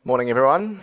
Morning, everyone.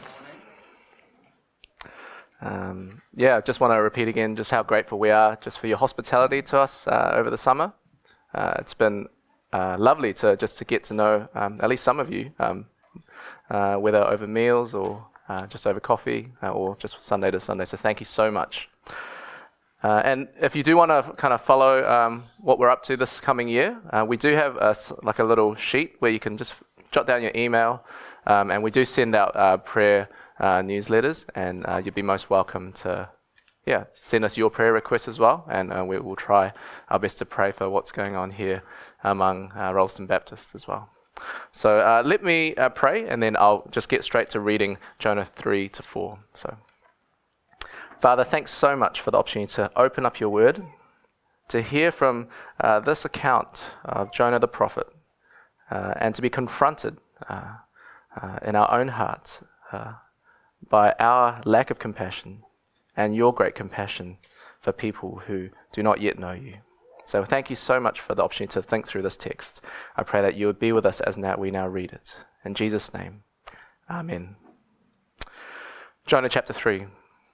Just want to repeat again just how grateful we are just for your hospitality to us over the summer. It's been lovely to get to know at least some of you, whether over meals or just over coffee or just Sunday to Sunday. So thank you so much. And if you do want to kind of follow what we're up to this coming year, we do have a little sheet where you can just jot down your email, and we do send out prayer newsletters, and you'd be most welcome to send us your prayer requests as well, and we will try our best to pray for what's going on here among Rolleston Baptists as well. So let me pray, and then I'll just get straight to reading Jonah 3-4. So, Father, thanks so much for the opportunity to open up your word, to hear from this account of Jonah the prophet, and to be confronted in our own hearts by our lack of compassion and your great compassion for people who do not yet know you. So thank you so much for the opportunity to think through this text. I pray that you would be with us as we now read it. In Jesus' name, amen. Jonah chapter 3.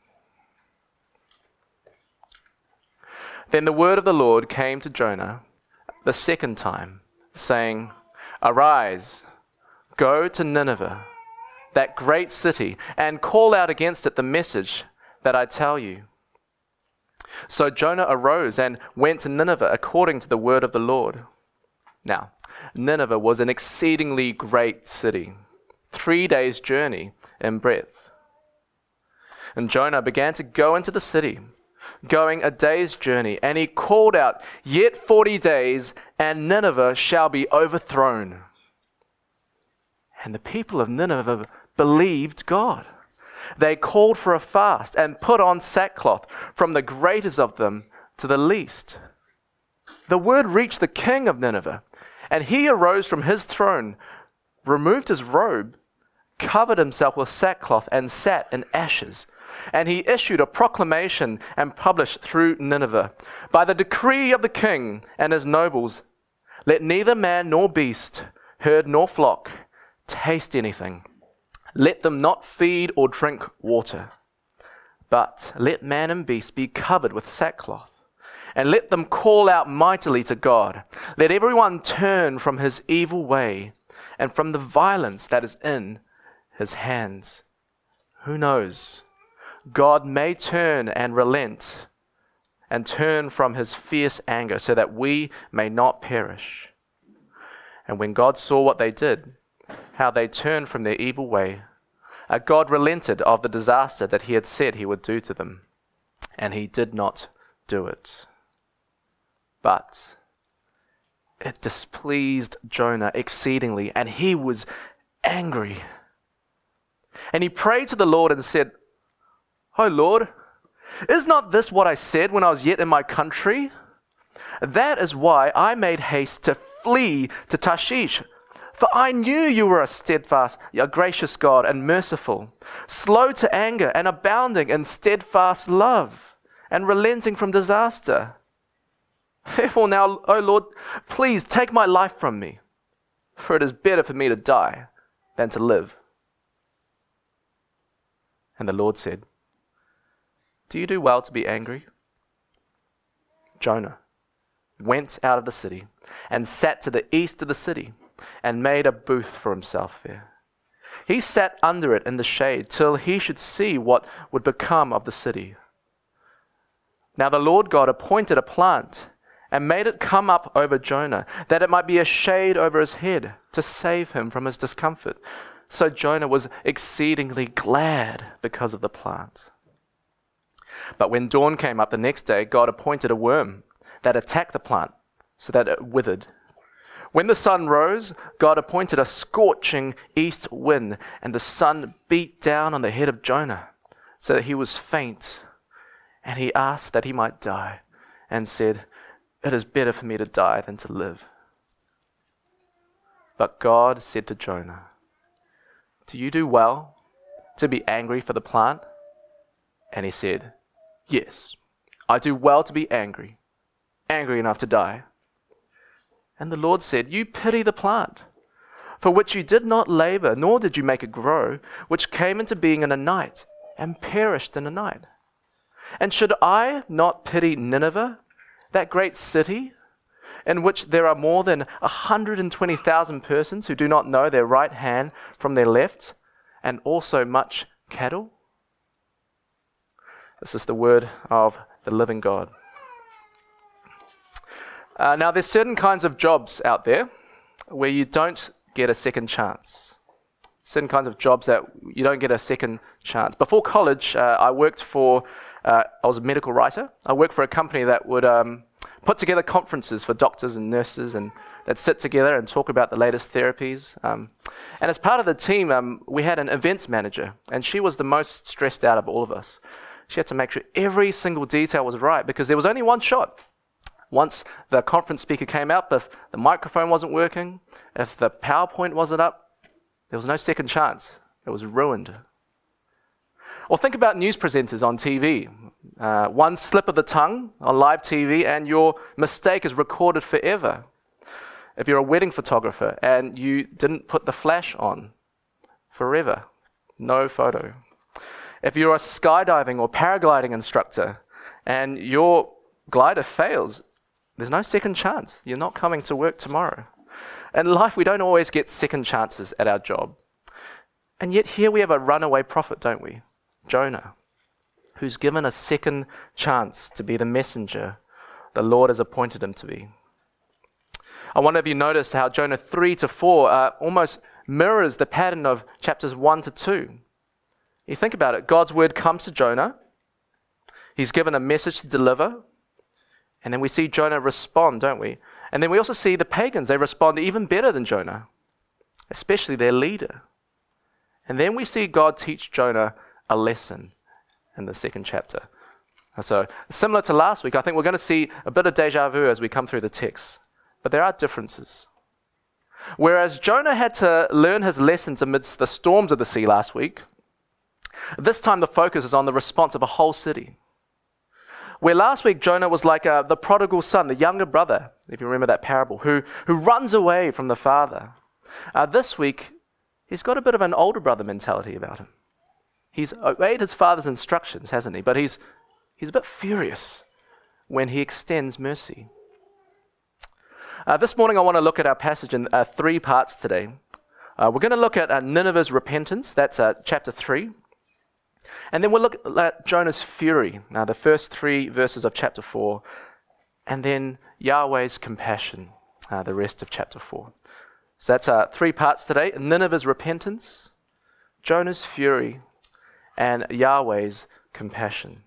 Then the word of the Lord came to Jonah the second time, saying, "Arise, go to Nineveh, that great city, and call out against it the message that I tell you." So Jonah arose and went to Nineveh according to the word of the Lord. Now, Nineveh was an exceedingly great city, 3 days' journey in breadth. And Jonah began to go into the city, going a day's journey, and he called out, "Yet 40 days, and Nineveh shall be overthrown." And the people of Nineveh believed God. They called for a fast and put on sackcloth, from the greatest of them to the least. The word reached the king of Nineveh, and he arose from his throne, removed his robe, covered himself with sackcloth, and sat in ashes. And he issued a proclamation and published through Nineveh, "By the decree of the king and his nobles, let neither man nor beast, herd nor flock, taste anything. Let them not feed or drink water, but let man and beast be covered with sackcloth, and let them call out mightily to God. Let everyone turn from his evil way and from the violence that is in his hands. Who knows? God may turn and relent and turn from his fierce anger so that we may not perish." And when God saw what they did, how they turned from their evil way, God relented of the disaster that he had said he would do to them, and he did not do it. But it displeased Jonah exceedingly, and he was angry. And he prayed to the Lord and said, "O Lord, is not this what I said when I was yet in my country? That is why I made haste to flee to Tarshish. For I knew you were a steadfast, a gracious God and merciful, slow to anger and abounding in steadfast love, and relenting from disaster. Therefore now, O Lord, please take my life from me, for it is better for me to die than to live." And the Lord said, "Do you do well to be angry?" Jonah went out of the city and sat to the east of the city, and made a booth for himself there. He sat under it in the shade till he should see what would become of the city. Now the Lord God appointed a plant and made it come up over Jonah, that it might be a shade over his head, to save him from his discomfort. So Jonah was exceedingly glad because of the plant. But when dawn came up the next day, God appointed a worm that attacked the plant, so that it withered. When the sun rose, God appointed a scorching east wind, and the sun beat down on the head of Jonah, so that he was faint. And he asked that he might die, and said, "It is better for me to die than to live." But God said to Jonah, "Do you do well to be angry for the plant?" And he said, "Yes, I do well to be angry enough to die." And the Lord said, "You pity the plant, for which you did not labor, nor did you make it grow, which came into being in a night and perished in a night. And should I not pity Nineveh, that great city, in which there are more than 120,000 persons who do not know their right hand from their left, and also much cattle? This is the word of the living God. Now, there's certain kinds of jobs out there where you don't get a second chance. Certain kinds of jobs that you don't get a second chance. Before college, I was a medical writer. I worked for a company that would put together conferences for doctors and nurses, and they'd sit together and talk about the latest therapies. And as part of the team, we had an events manager, and she was the most stressed out of all of us. She had to make sure every single detail was right because there was only one shot. Once the conference speaker came up, if the microphone wasn't working, if the PowerPoint wasn't up, there was no second chance. It was ruined. Or think about news presenters on TV. One slip of the tongue on live TV and your mistake is recorded forever. If you're a wedding photographer and you didn't put the flash on, forever, no photo. If you're a skydiving or paragliding instructor and your glider fails, there's no second chance. You're not coming to work tomorrow. In life, we don't always get second chances at our job. And yet here we have a runaway prophet, don't we? Jonah, who's given a second chance to be the messenger the Lord has appointed him to be. I wonder if you noticed how Jonah 3-4 almost mirrors the pattern of chapters 1-2. You think about it. God's word comes to Jonah. He's given a message to deliver. And then we see Jonah respond, don't we? And then we also see the pagans. They respond even better than Jonah, especially their leader. And then we see God teach Jonah a lesson in the second chapter. So similar to last week, I think we're going to see a bit of deja vu as we come through the text. But there are differences. Whereas Jonah had to learn his lessons amidst the storms of the sea last week, this time the focus is on the response of a whole city. Where last week Jonah was like the prodigal son, the younger brother, if you remember that parable, who runs away from the father. This week, he's got a bit of an older brother mentality about him. He's obeyed his father's instructions, hasn't he? But he's a bit furious when he extends mercy. This morning I want to look at our passage in 3 parts today. We're going to look at Nineveh's repentance, that's chapter 3. And then we'll look at Jonah's fury, the first 3 verses of chapter 4. And then Yahweh's compassion, the rest of chapter 4. So that's 3 parts today. Nineveh's repentance, Jonah's fury, and Yahweh's compassion.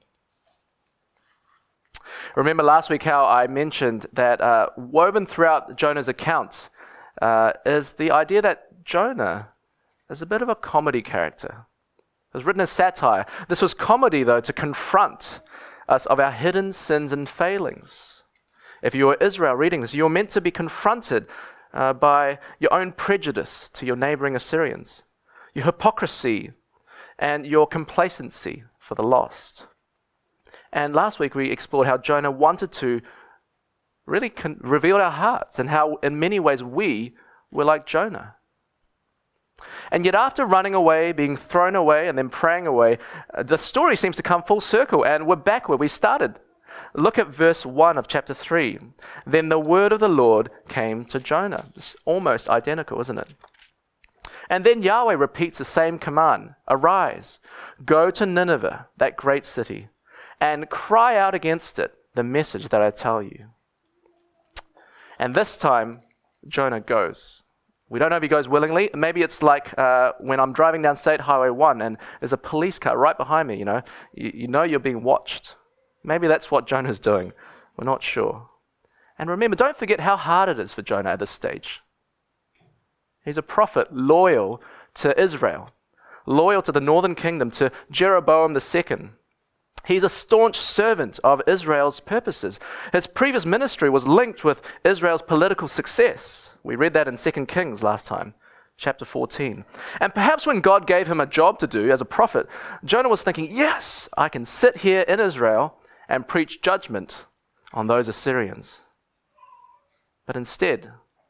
Remember last week how I mentioned that woven throughout Jonah's account is the idea that Jonah is a bit of a comedy character. It was written as satire. This was comedy, though, to confront us of our hidden sins and failings. If you were Israel reading this, you're meant to be confronted by your own prejudice to your neighboring Assyrians, your hypocrisy, and your complacency for the lost. And last week we explored how Jonah wanted to really reveal our hearts and how in many ways we were like Jonah. And yet after running away, being thrown away, and then praying away, the story seems to come full circle and we're back where we started. Look at verse 1 of chapter 3. Then the word of the Lord came to Jonah. It's almost identical, isn't it? And then Yahweh repeats the same command. Arise, go to Nineveh, that great city, and cry out against it the message that I tell you. And this time, Jonah goes. We don't know if he goes willingly. Maybe it's like when I'm driving down State Highway 1 and there's a police car right behind me, you know you're being watched. Maybe that's what Jonah's doing. We're not sure. And remember, don't forget how hard it is for Jonah at this stage. He's a prophet loyal to Israel, loyal to the northern kingdom, to Jeroboam II. He's a staunch servant of Israel's purposes. His previous ministry was linked with Israel's political success. We read that in 2 Kings last time, chapter 14. And perhaps when God gave him a job to do as a prophet, Jonah was thinking, yes, I can sit here in Israel and preach judgment on those Assyrians. But instead,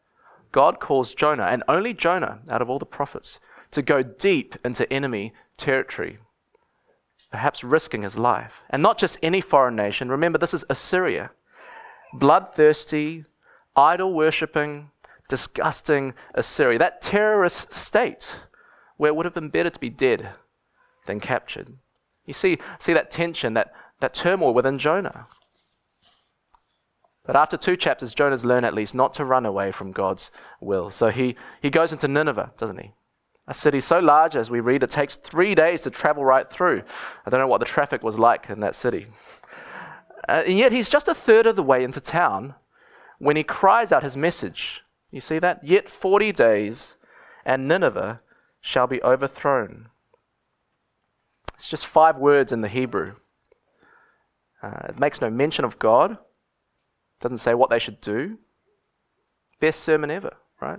God calls Jonah, and only Jonah out of all the prophets, to go deep into enemy territory, perhaps risking his life. And not just any foreign nation. Remember, this is Assyria. Bloodthirsty, idol-worshipping, disgusting Assyria. That terrorist state where it would have been better to be dead than captured. You see that tension, that turmoil within Jonah. But after 2 chapters, Jonah's learned at least not to run away from God's will. So he goes into Nineveh, doesn't he? A city so large, as we read, it takes 3 days to travel right through. I don't know what the traffic was like in that city. And yet he's just a third of the way into town when he cries out his message. You see that? Yet 40 days and Nineveh shall be overthrown. It's just 5 words in the Hebrew. It makes no mention of God. Doesn't say what they should do. Best sermon ever, right?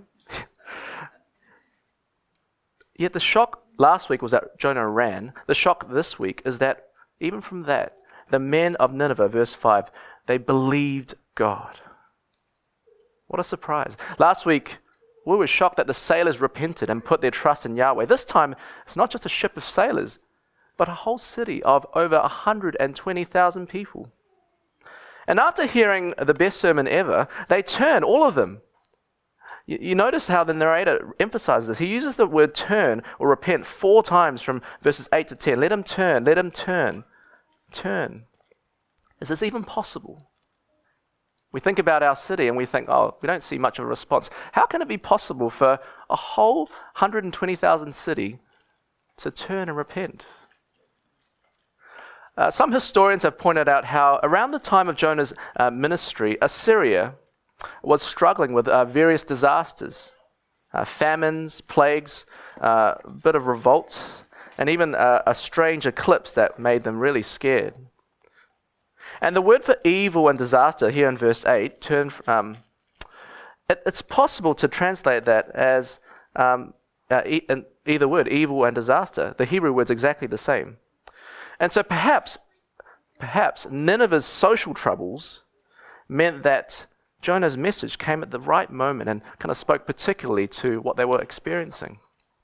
Yet the shock last week was that Jonah ran. The shock this week is that even from that, the men of Nineveh, verse 5, they believed God. What a surprise. Last week, we were shocked that the sailors repented and put their trust in Yahweh. This time, it's not just a ship of sailors, but a whole city of over 120,000 people. And after hearing the best sermon ever, they turn, all of them. You notice how the narrator emphasizes this. He uses the word turn or repent 4 times from verses 8 to 10. Let him turn, let him turn. Turn. Is this even possible? We think about our city and we think, oh, we don't see much of a response. How can it be possible for a whole 120,000 city to turn and repent? Some historians have pointed out how around the time of Jonah's ministry, Assyria was struggling with various disasters, famines, plagues, a bit of revolt, and even a strange eclipse that made them really scared. And the word for evil and disaster here in verse 8, it's possible to translate that as either word, evil and disaster. The Hebrew word's exactly the same. And so perhaps Nineveh's social troubles meant that Jonah's message came at the right moment and kind of spoke particularly to what they were experiencing.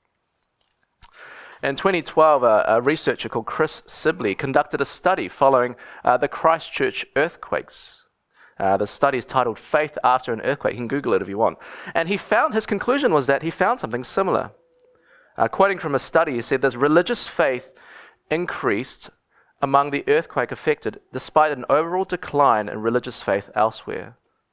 In 2012, a researcher called Chris Sibley conducted a study following the Christchurch earthquakes. The study is titled Faith After an Earthquake. You can Google it if you want. And his conclusion was that he found something similar. Quoting from a study, he said, "This religious faith increased among the earthquake affected, despite an overall decline in religious faith elsewhere."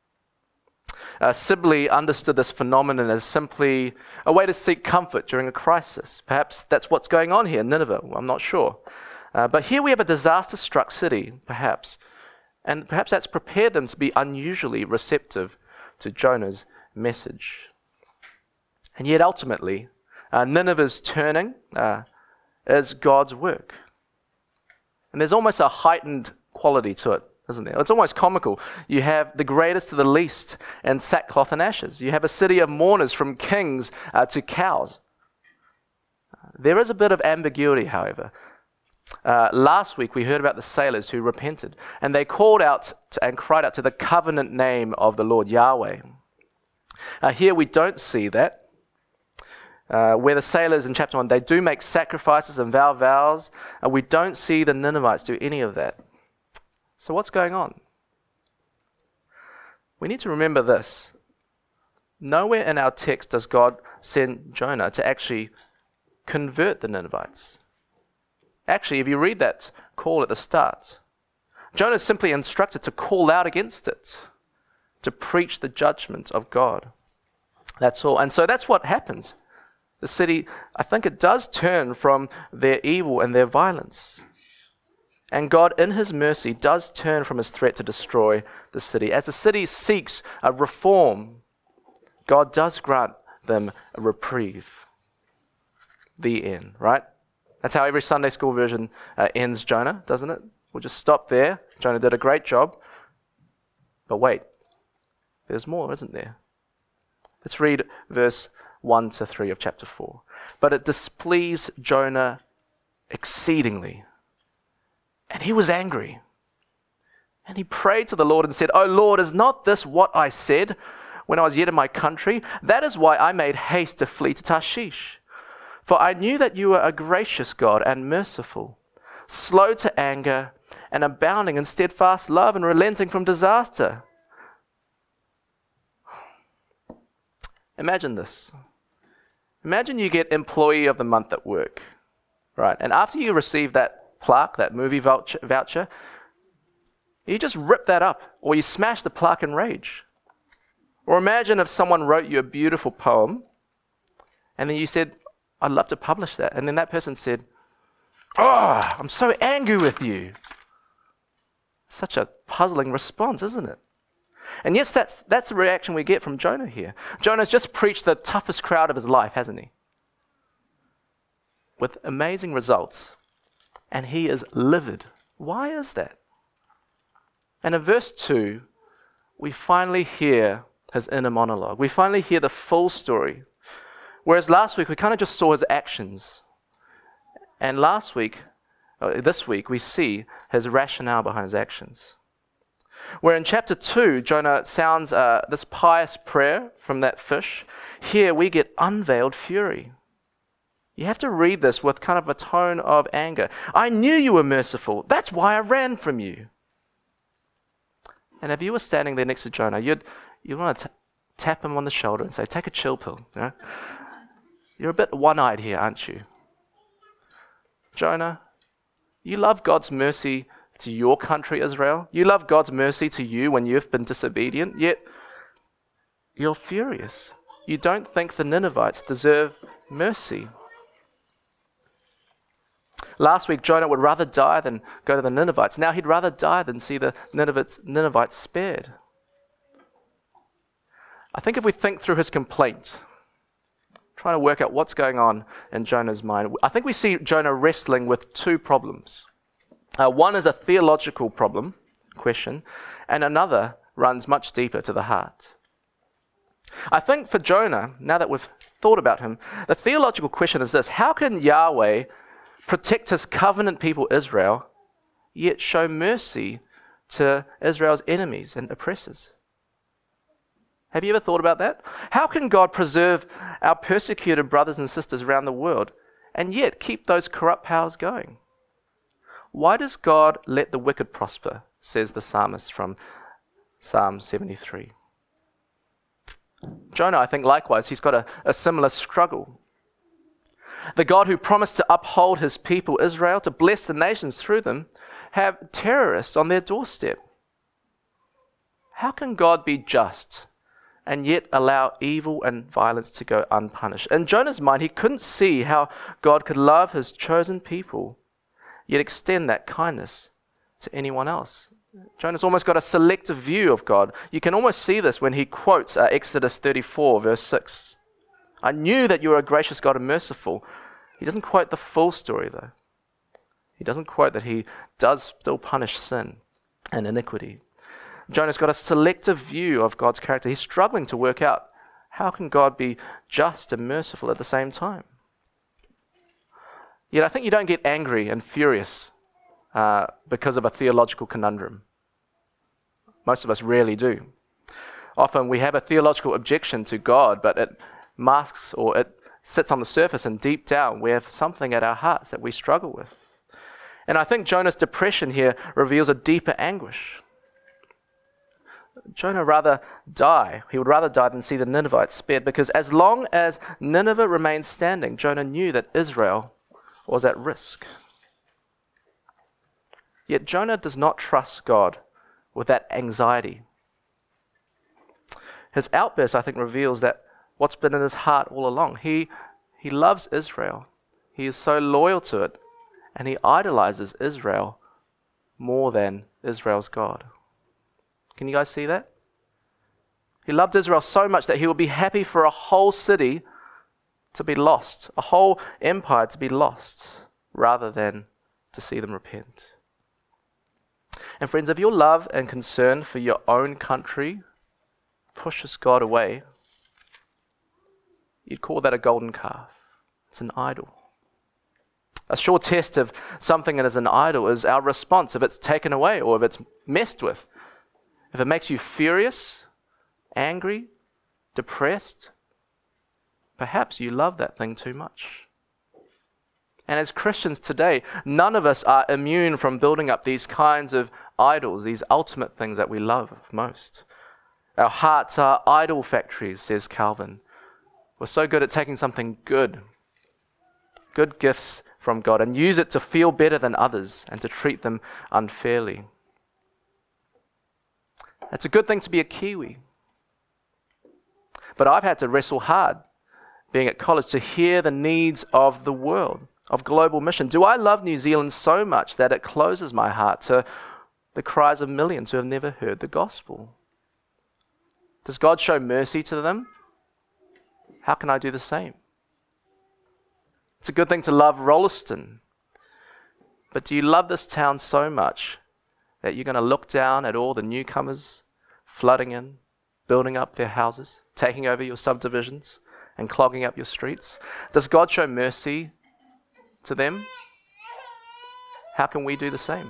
Sibley understood this phenomenon as simply a way to seek comfort during a crisis. Perhaps that's what's going on here in Nineveh. I'm not sure. But here we have a disaster-struck city, perhaps. And perhaps that's prepared them to be unusually receptive to Jonah's message. And yet ultimately, Nineveh's turning is God's work. And there's almost a heightened quality to it, isn't there? It's almost comical. You have the greatest to the least in sackcloth and ashes. You have a city of mourners from kings to cows. There is a bit of ambiguity, however. Last week we heard about the sailors who repented, and they called out and cried out to the covenant name of the Lord Yahweh. Here we don't see that. Where the sailors in chapter 1, they do make sacrifices and vow vows, and we don't see the Ninevites do any of that. So what's going on? We need to remember this. Nowhere in our text does God send Jonah to actually convert the Ninevites. Actually, if you read that call at the start, Jonah is simply instructed to call out against it, to preach the judgment of God. That's all. And so that's what happens. The city, I think it does turn from their evil and their violence. And God, in his mercy, does turn from his threat to destroy the city. As the city seeks a reform, God does grant them a reprieve. The end, right? That's how every Sunday school version ends Jonah, doesn't it? We'll just stop there. Jonah did a great job. But wait, there's more, isn't there? Let's read verse 1 to 3 of chapter 4. But it displeased Jonah exceedingly, and he was angry. And he prayed to the Lord and said, "O Lord, is not this what I said when I was yet in my country. That is why I made haste to flee to Tarshish. For I knew that you were a gracious God and merciful, slow to anger and abounding in steadfast love and relenting from disaster. Imagine this. Imagine you get Employee of the Month at work, right? And after you receive that plaque, that movie voucher, you just rip that up, or you smash the plaque in rage. Or imagine if someone wrote you a beautiful poem, and then you said, I'd love to publish that. And then that person said, oh, I'm so angry with you. Such a puzzling response, isn't it? And yes, that's the reaction we get from Jonah here. Jonah's just preached the toughest crowd of his life, hasn't he? With amazing results. And he is livid. Why is that? And in verse 2, we finally hear his inner monologue. We finally hear the full story. Whereas last week, we kind of just saw his actions. And this week, we see his rationale behind his actions. Where in chapter 2, Jonah sounds this pious prayer from that fish. Here we get unveiled fury. You have to read this with kind of a tone of anger. I knew you were merciful. That's why I ran from you. And if you were standing there next to Jonah, you'd want to tap him on the shoulder and say, take a chill pill. You know? You're a bit one-eyed here, aren't you? Jonah, you love God's mercy to your country, Israel. You love God's mercy to you when you've been disobedient, yet you're furious. You don't think the Ninevites deserve mercy. Last week, Jonah would rather die than go to the Ninevites. Now he'd rather die than see the Ninevites spared. I think if we think through his complaint, trying to work out what's going on in Jonah's mind, I think we see Jonah wrestling with two problems. One is a theological question, and another runs much deeper to the heart. I think for Jonah, now that we've thought about him, the theological question is this: how can Yahweh protect his covenant people Israel, yet show mercy to Israel's enemies and oppressors? Have you ever thought about that? How can God preserve our persecuted brothers and sisters around the world and yet keep those corrupt powers going? Why does God let the wicked prosper, says the psalmist from Psalm 73. Jonah, I think likewise, he's got a similar struggle. The God who promised to uphold his people Israel, to bless the nations through them, have terrorists on their doorstep. How can God be just and yet allow evil and violence to go unpunished? In Jonah's mind, he couldn't see how God could love his chosen people, yet extend that kindness to anyone else. Jonah's almost got a selective view of God. You can almost see this when he quotes Exodus 34, verse 6. I knew that you were a gracious God and merciful. He doesn't quote the full story, though. He doesn't quote that he does still punish sin and iniquity. Jonah's got a selective view of God's character. He's struggling to work out, how can God be just and merciful at the same time? Yet I think you don't get angry and furious because of a theological conundrum. Most of us rarely do. Often we have a theological objection to God, but it masks or it sits on the surface, and deep down we have something at our hearts that we struggle with. And I think Jonah's depression here reveals a deeper anguish. Jonah he would rather die than see the Ninevites spared, because as long as Nineveh remained standing, Jonah knew that Israel was at risk. Yet Jonah does not trust God with that anxiety. His outburst, I think, reveals that what's been in his heart all along. He loves Israel. He is so loyal to it, and he idolizes Israel more than Israel's God. Can you guys see that? He loved Israel so much that he would be happy for a whole city to be lost, a whole empire to be lost, rather than to see them repent. And friends, if your love and concern for your own country pushes God away, you'd call that a golden calf. It's an idol. A sure test of something that is an idol is our response if it's taken away or if it's messed with. If it makes you furious, angry, depressed, perhaps you love that thing too much. And as Christians today, none of us are immune from building up these kinds of idols, these ultimate things that we love most. Our hearts are idol factories, says Calvin. We're so good at taking something good gifts from God, and use it to feel better than others and to treat them unfairly. It's a good thing to be a Kiwi. But I've had to wrestle hard, being at college, to hear the needs of the world, of global mission. Do I love New Zealand so much that it closes my heart to the cries of millions who have never heard the gospel? Does God show mercy to them? How can I do the same? It's a good thing to love Rolleston. But do you love this town so much that you're going to look down at all the newcomers flooding in, building up their houses, taking over your subdivisions, and clogging up your streets? Does God show mercy to them? How can we do the same?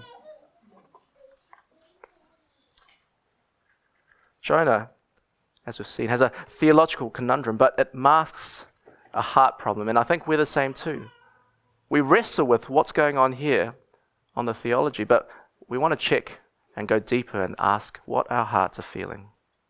Jonah, as we've seen, has a theological conundrum, but it masks a heart problem, and I think we're the same too. We wrestle with what's going on here on the theology, but we want to check and go deeper and ask what our hearts are feeling.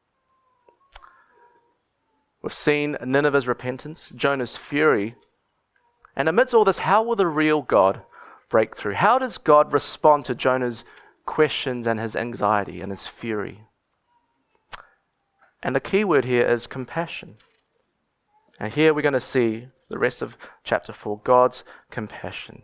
We've seen Nineveh's repentance, Jonah's fury, and amidst all this, how will the real God break through? How does God respond to Jonah's questions and his anxiety and his fury? And the key word here is compassion. And here we're going to see the rest of chapter 4, God's compassion.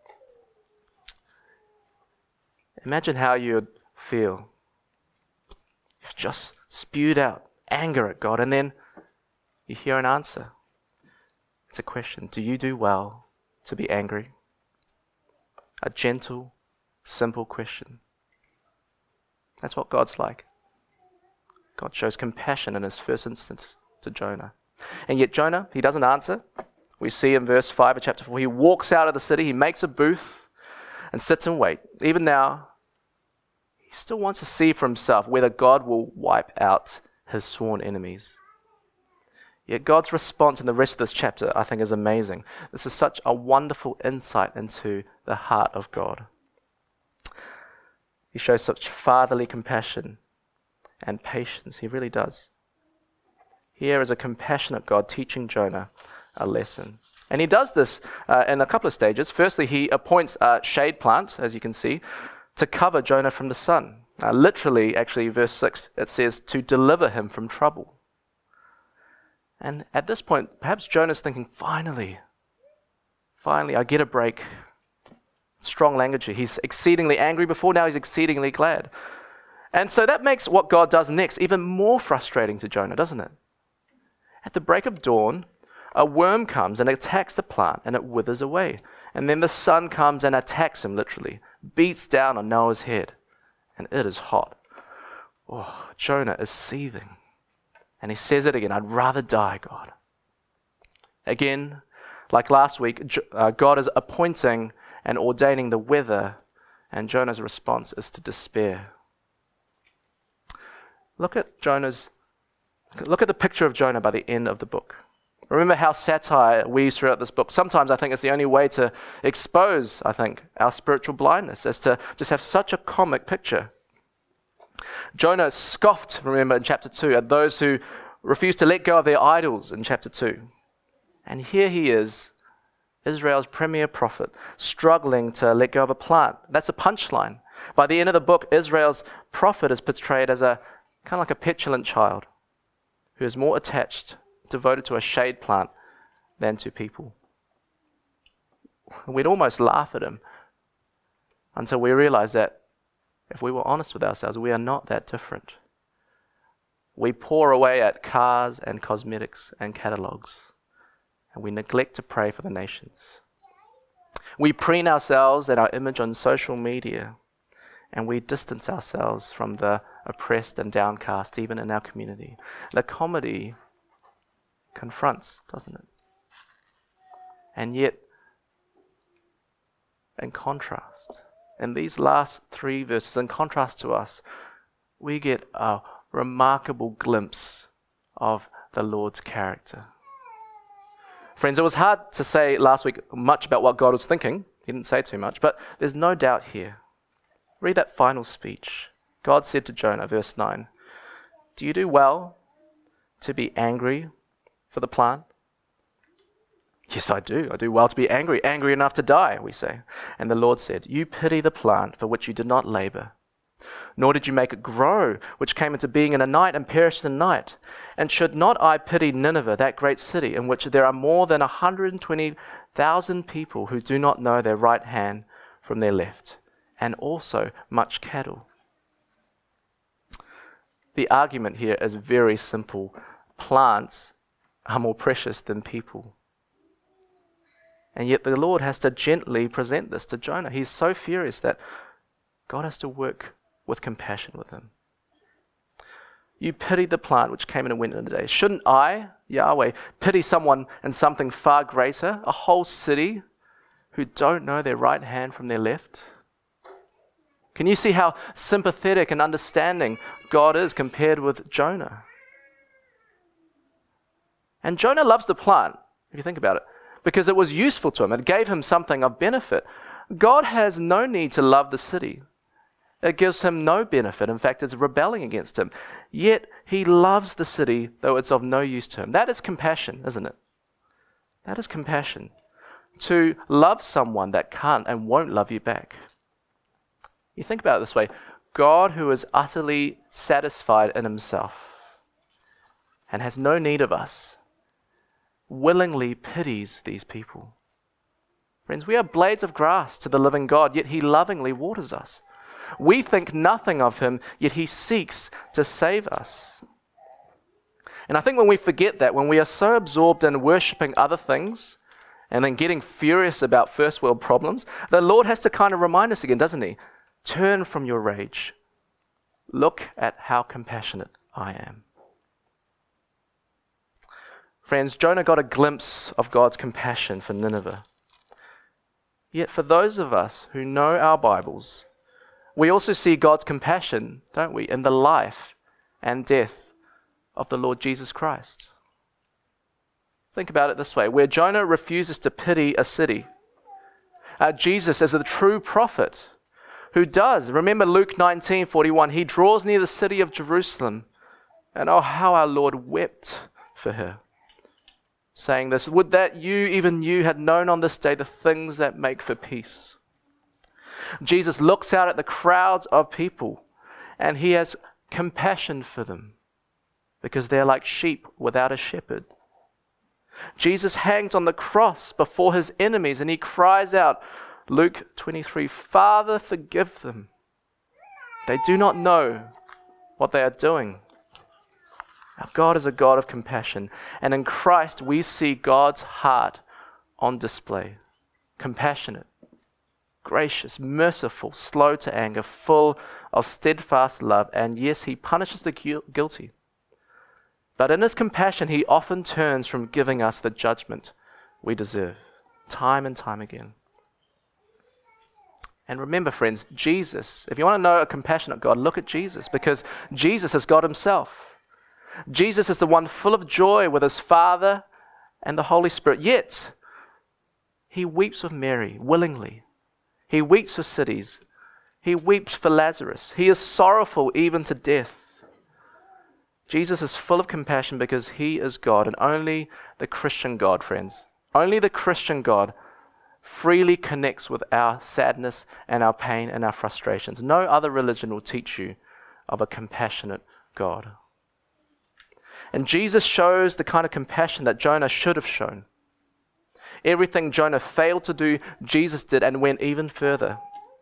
Imagine how you'd feel. You've just spewed out anger at God, and then you hear an answer. It's a question. Do you do well to be angry? A gentle, simple question. That's what God's like. God shows compassion in his first instance to Jonah. And yet Jonah, he doesn't answer. We see in verse 5 of chapter 4, he walks out of the city, he makes a booth and sits and waits. Even now, he still wants to see for himself whether God will wipe out his sworn enemies. Yet God's response in the rest of this chapter, I think, is amazing. This is such a wonderful insight into the heart of God. He shows such fatherly compassion and patience. He really does. Here is a compassionate God teaching Jonah a lesson. And he does this in a couple of stages. Firstly, he appoints a shade plant, as you can see, to cover Jonah from the sun. Literally, actually, verse 6, it says, to deliver him from trouble. And at this point, perhaps Jonah's thinking, finally, I get a break. Strong language here. He's exceedingly angry before, now he's exceedingly glad. And so that makes what God does next even more frustrating to Jonah, doesn't it? At the break of dawn, a worm comes and attacks the plant and it withers away. And then the sun comes and attacks him, literally, beats down on Noah's head, and it is hot. Oh, Jonah is seething. And he says it again, I'd rather die, God. Again, like last week, God is appointing and ordaining the weather, and Jonah's response is to despair. Look at the picture of Jonah by the end of the book. Remember how satire weaves throughout this book. Sometimes I think it's the only way to expose, our spiritual blindness, is to just have such a comic picture. Jonah scoffed, remember, in chapter 2, at those who refused to let go of their idols in chapter 2. And here he is, Israel's premier prophet, struggling to let go of a plant. That's a punchline. By the end of the book, Israel's prophet is portrayed as a kind of like a petulant child who is more attached, devoted to a shade plant than to people. We'd almost laugh at him until we realize that if we were honest with ourselves, we are not that different. We pour away at cars and cosmetics and catalogs, and we neglect to pray for the nations. We preen ourselves and our image on social media, and we distance ourselves from the oppressed and downcast, even in our community. The comedy confronts, doesn't it? And yet, in contrast, in these last 3 verses, in contrast to us, we get a remarkable glimpse of the Lord's character. Friends, it was hard to say last week much about what God was thinking. He didn't say too much, but there's no doubt here. Read that final speech. God said to Jonah, verse 9, "Do you do well to be angry for the plant?" "Yes, I do. I do well to be angry, angry enough to die," we say. And the Lord said, "You pity the plant for which you did not labor, nor did you make it grow, which came into being in a night and perished in the night. And should not I pity Nineveh, that great city, in which there are more than 120,000 people who do not know their right hand from their left, and also much cattle?" The argument here is very simple. Plants are more precious than people. And yet the Lord has to gently present this to Jonah. He's so furious that God has to work with compassion with him. "You pitied the plant which came and went in a day. Shouldn't I, Yahweh, pity someone and something far greater, a whole city who don't know their right hand from their left?" Can you see how sympathetic and understanding God is compared with Jonah? And Jonah loves the plant, if you think about it, because it was useful to him. It gave him something of benefit. God has no need to love the city. It gives him no benefit. In fact, it's rebelling against him. Yet he loves the city, though it's of no use to him. That is compassion, isn't it? That is compassion. To love someone that can't and won't love you back. You think about it this way. God, who is utterly satisfied in himself and has no need of us, willingly pities these people. Friends, we are blades of grass to the living God, yet he lovingly waters us. We think nothing of him, yet he seeks to save us. And I think when we forget that, when we are so absorbed in worshipping other things and then getting furious about first world problems, the Lord has to kind of remind us again, doesn't he? Turn from your rage. Look at how compassionate I am. Friends, Jonah got a glimpse of God's compassion for Nineveh. Yet for those of us who know our Bibles, we also see God's compassion, don't we, in the life and death of the Lord Jesus Christ. Think about it this way. Where Jonah refuses to pity a city, Jesus is the true prophet who does. Remember Luke 19:41, he draws near the city of Jerusalem, and oh, how our Lord wept for her, saying this, "Would that you, even you, had known on this day the things that make for peace." Jesus looks out at the crowds of people, and he has compassion for them because they're like sheep without a shepherd. Jesus hangs on the cross before his enemies, and he cries out, Luke 23, "Father, forgive them. They do not know what they are doing." Our God is a God of compassion, and in Christ we see God's heart on display. Compassionate, gracious, merciful, slow to anger, full of steadfast love, and yes, he punishes the guilty. But in his compassion, he often turns from giving us the judgment we deserve, time and time again. And remember, friends, Jesus, if you want to know a compassionate God, look at Jesus, because Jesus is God himself. Jesus is the one full of joy with his Father and the Holy Spirit. Yet, he weeps with Mary willingly. He weeps for cities. He weeps for Lazarus. He is sorrowful even to death. Jesus is full of compassion because he is God, and only the Christian God, friends, only the Christian God freely connects with our sadness and our pain and our frustrations. No other religion will teach you of a compassionate God. And Jesus shows the kind of compassion that Jonah should have shown. Everything Jonah failed to do, Jesus did and went even further.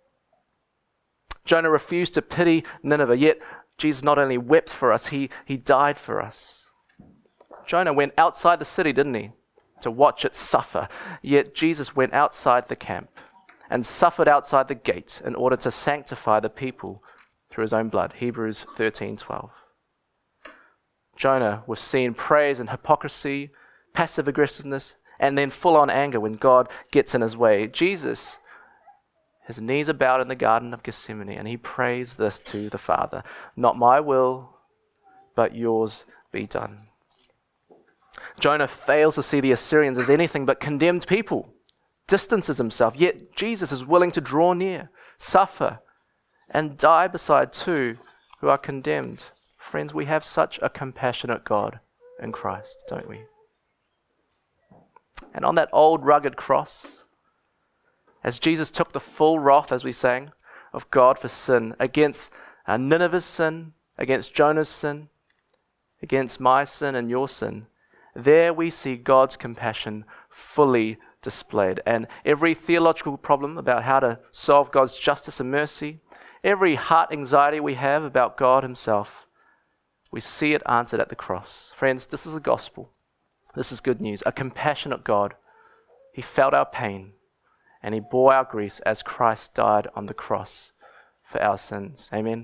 Jonah refused to pity Nineveh, yet Jesus not only wept for us, he died for us. Jonah went outside the city, didn't he, to watch it suffer. Yet Jesus went outside the camp and suffered outside the gate in order to sanctify the people through his own blood. Hebrews 13:12. Jonah was seen praise and hypocrisy, passive aggressiveness, and then full-on anger when God gets in his way. Jesus, his knees are bowed in the Garden of Gethsemane, and he prays this to the Father, "Not my will, but yours be done." Jonah fails to see the Assyrians as anything but condemned people, distances himself, yet Jesus is willing to draw near, suffer, and die beside two who are condemned. Friends, we have such a compassionate God in Christ, don't we? And on that old rugged cross, as Jesus took the full wrath, as we sang, of God for sin, against Nineveh's sin, against Jonah's sin, against my sin and your sin, there we see God's compassion fully displayed. And every theological problem about how to solve God's justice and mercy, every heart anxiety we have about God himself, we see it answered at the cross. Friends, this is the gospel. This is good news. A compassionate God. He felt our pain and he bore our griefs as Christ died on the cross for our sins. Amen.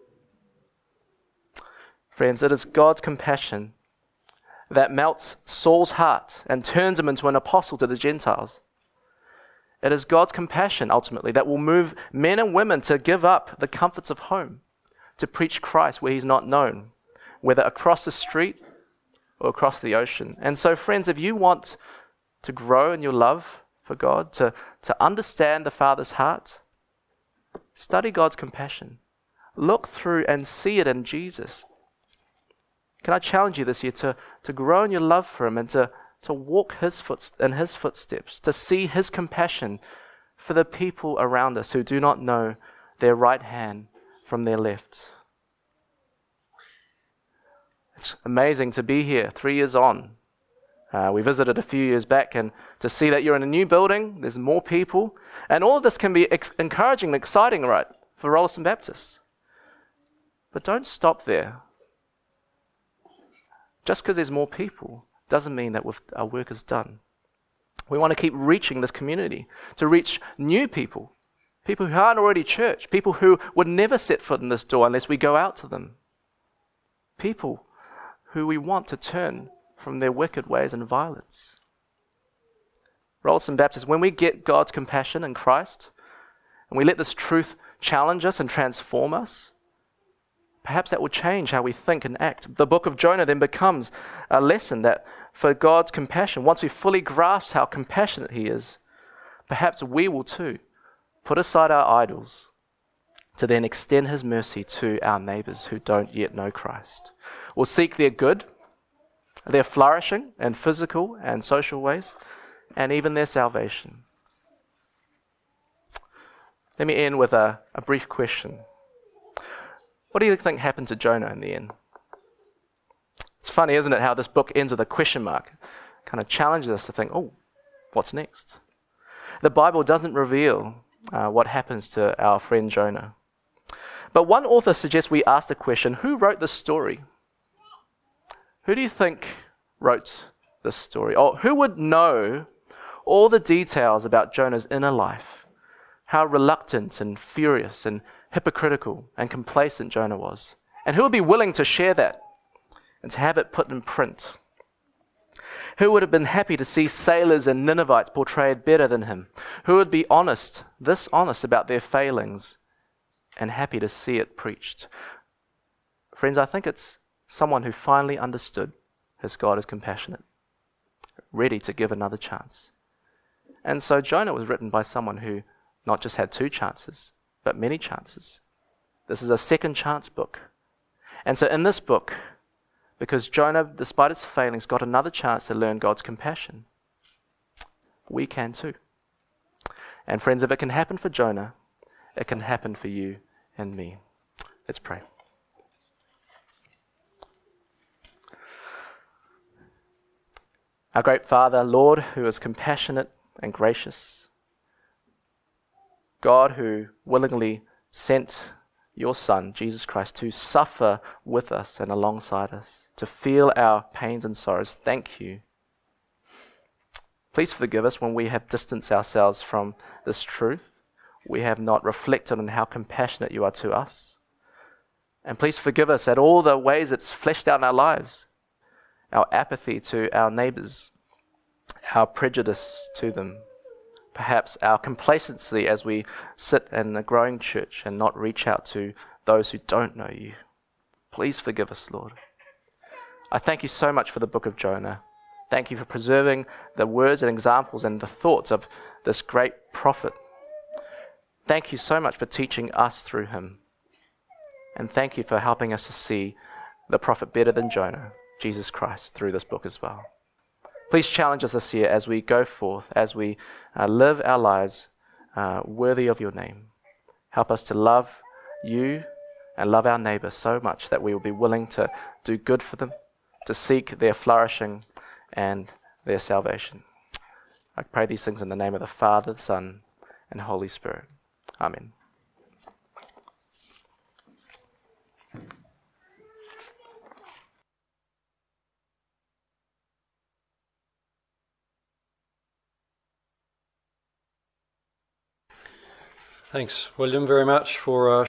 Friends, it is God's compassion that melts Saul's heart and turns him into an apostle to the Gentiles. It is God's compassion, ultimately, that will move men and women to give up the comforts of home, to preach Christ where he's not known, whether across the street or across the ocean. And so, friends, if you want to grow in your love for God, to understand the Father's heart, study God's compassion. Look through and see it in Jesus. Can I challenge you this year to grow in your love for him and to walk in his footsteps, to see his compassion for the people around us who do not know their right hand from their left. It's amazing to be here 3 years on. We visited a few years back, and to see that you're in a new building, there's more people, and all of this can be encouraging and exciting, right, for Rolleston Baptist. But don't stop there. Just because there's more people doesn't mean that our work is done. We want to keep reaching this community, to reach new people, people who aren't already church, people who would never set foot in this door unless we go out to them, people who we want to turn from their wicked ways and violence. Rolleston Baptist, when we get God's compassion in Christ, and we let this truth challenge us and transform us, perhaps that will change how we think and act. The book of Jonah then becomes a lesson that for God's compassion, once we fully grasp how compassionate he is, perhaps we will too put aside our idols to then extend his mercy to our neighbors who don't yet know Christ. We'll seek their good, their flourishing in physical and social ways, and even their salvation. Let me end with a brief question. What do you think happened to Jonah in the end? It's funny, isn't it, how this book ends with a question mark. Kind of challenges us to think, oh, what's next? The Bible doesn't reveal what happens to our friend Jonah. But one author suggests we ask the question, who wrote this story? Who do you think wrote this story? Or who would know all the details about Jonah's inner life? How reluctant and furious and hypocritical and complacent Jonah was. And who would be willing to share that and to have it put in print? Who would have been happy to see sailors and Ninevites portrayed better than him? Who would be honest about their failings and happy to see it preached? Friends, I think it's someone who finally understood his God is compassionate, ready to give another chance. And so Jonah was written by someone who not just had 2 chances, but many chances. This is a second chance book. And so in this book, because Jonah, despite his failings, got another chance to learn God's compassion, we can too. And friends, if it can happen for Jonah, it can happen for you and me. Let's pray. Our great Father, Lord, who is compassionate and gracious, God who willingly sent your Son, Jesus Christ, to suffer with us and alongside us, to feel our pains and sorrows. Thank you. Please forgive us when we have distanced ourselves from this truth. We have not reflected on how compassionate you are to us. And please forgive us at all the ways it's fleshed out in our lives, our apathy to our neighbors, our prejudice to them, perhaps our complacency as we sit in a growing church and not reach out to those who don't know you. Please forgive us, Lord. I thank you so much for the book of Jonah. Thank you for preserving the words and examples and the thoughts of this great prophet. Thank you so much for teaching us through him. And thank you for helping us to see the prophet better than Jonah, Jesus Christ, through this book as well. Please challenge us this year as we go forth, as we live our lives worthy of your name. Help us to love you and love our neighbour so much that we will be willing to do good for them, to seek their flourishing and their salvation. I pray these things in the name of the Father, the Son, and Holy Spirit. Amen. Thanks, William, very much for